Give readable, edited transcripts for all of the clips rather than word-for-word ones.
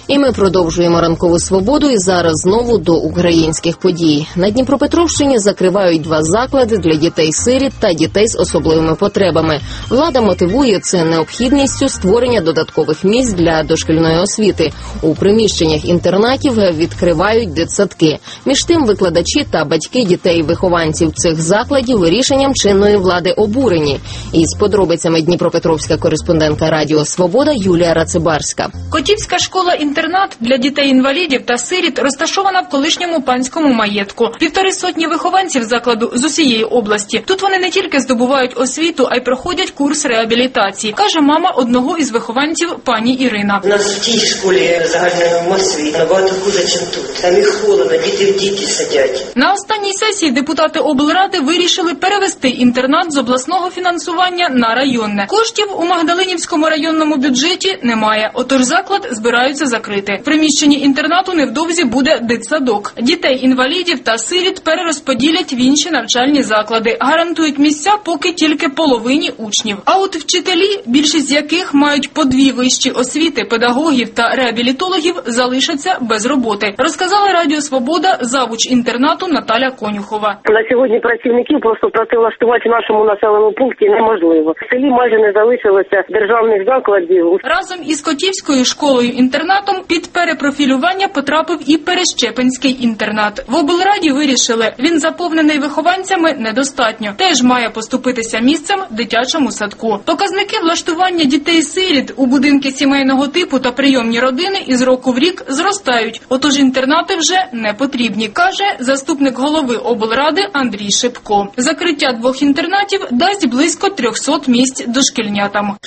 І ми продовжуємо ранкову свободу і зараз знову до українських подій. На Дніпропетровщині закривають 2 заклади для дітей-сиріт та дітей з особливими потребами. Влада мотивує це необхідністю створення додаткових місць для дошкільної освіти. У приміщеннях інтернатів відкривають дитсадки. Між тим викладачі та батьки дітей-вихованців цих закладів рішенням чинної влади обурені. Із подробицями дніпропетровська кореспондентка Радіо Свобода Юлія Рацибарська. Котівська школа-інтернат для дітей-інвалідів та сиріт розташована в колишньому панському маєтку. 150 вихованців закладу з усієї області. Тут вони не тільки здобувають освіту, а й проходять курс реабілітації, каже мама одного із вихованців пані Ірина. У нас в тій школі загальної освіти набагато хуже, ніж тут. Там і холодно, діти в діти сидять. На останній сесії депутати облради вирішили перевести інтернат з обласного фінансування на районне. Коштів у Магдалинівському районному бюджеті немає, отож заклад збираються закрити. В приміщенні інтернату невдовзі буде дитсадок. Дітей-інвалідів та сиріт перерозподілять в інші навчальні заклади. Гарантують місця поки тільки половині учнів. А от вчителі, більшість з яких мають по 2 вищі освіти, педагогів та реабілітологів, залишаться без роботи. Розказала Радіо Свобода завуч інтернату Наталя Конюхова. На сьогодні працівників просто працевлаштувати в нашому населеному пункті неможливо. В селі майже не залишилося державних закладів. Разом із Котівською школою-інтернатом під перепрофілювання потрапив і Перещепинський інтернат. В облраді вирішили, він заповнений вихованцями недостатньо. Теж має поступитися місцем дитячому садку. Показники влаштування дітей-сиріт у будинки сімейного типу та прийомні родини із року в рік зростають. Отож інтернати вже не потрібні, каже заступник голови облради Андрій Шипко. Закриття 2 інтернатів дасть близько 300 місць дошкільнятам.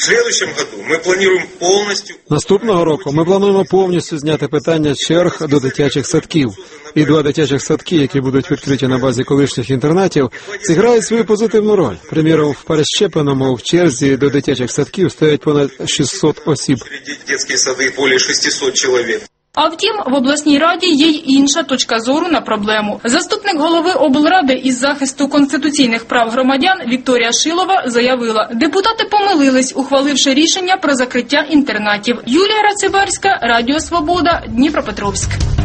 Наступного року ми плануємо повністю зняти питання черг до дитячих садків. І 2 дитячих садки, які будуть відкриті на базі колишніх інтернатів, зіграють свою позитивну роль. Приміром, в Перещепиному в черзі до дитячих садків стоять понад 600 осіб. А втім, в обласній раді є й інша точка зору на проблему. Заступник голови облради із захисту конституційних прав громадян Вікторія Шилова заявила, депутати помилились, ухваливши рішення про закриття інтернатів. Юлія Рацибарська, Радіо Свобода, Дніпропетровськ.